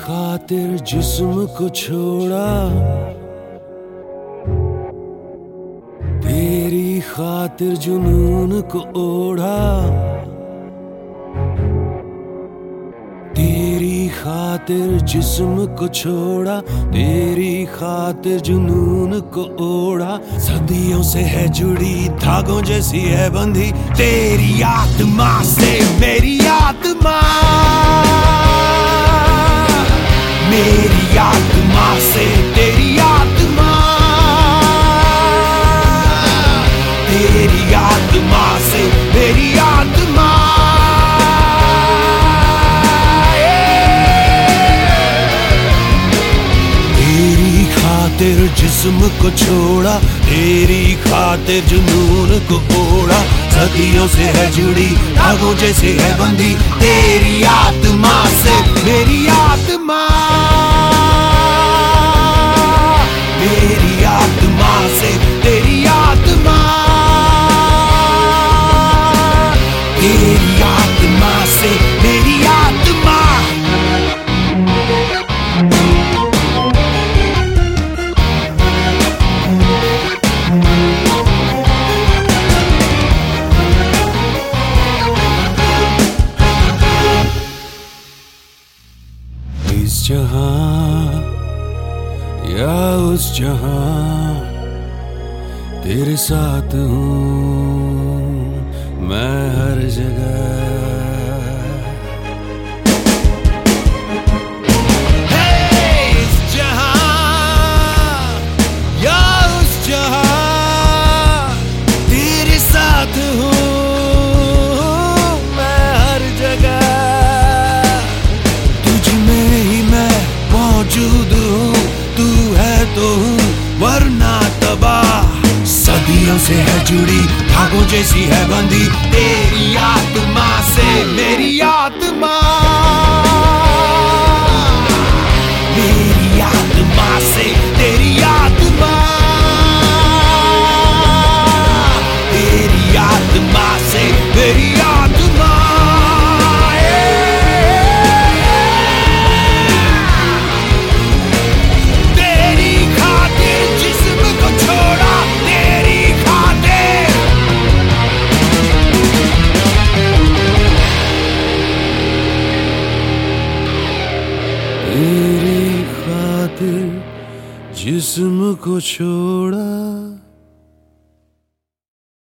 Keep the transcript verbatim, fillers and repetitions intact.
खातिर जिस्म को छोड़ा, तेरी खातिर जुनून को ओढ़ा, तेरी खातिर जिस्म को छोड़ा, तेरी खातिर जुनून को ओढ़ा। सदियों से है जुड़ी धागों जैसी है बंधी तेरी आत्मा से मेरी आत्मा, मेरी आत्मा से तेरी आत्मा, तेरी आत्मा से मेरी आत्मा। तेरी खातिर जिस्म को छोड़ा, तेरी खातिर जुनून को ओढ़ा। सदियों से है जुड़ी धागों जैसे है बंधी तेरी आत्मा से मेरी आत्मा, मेरी आत्मा से तेरी आत्मा, तेरी आत्मा से मेरी आत्मा। इस जहां या उस जहां तेरे साथ हूँ मैं हर जगह। hey, इस जहां या उस जहां तेरे साथ हूँ मैं हर जगह। तुझ में ही मैं मौजूद हूँ, तू है तो हूँ वरना तबाह। सदियों से है जुड़ी धागों जैसी है बंधी तेरी आत्मा से मेरी आत्मा, मेरी आत्मा से तेरी आत्मा, तेरी आत्मा से मेरी आत्मा। तेरी खातिर जिस्म को छोड़ा,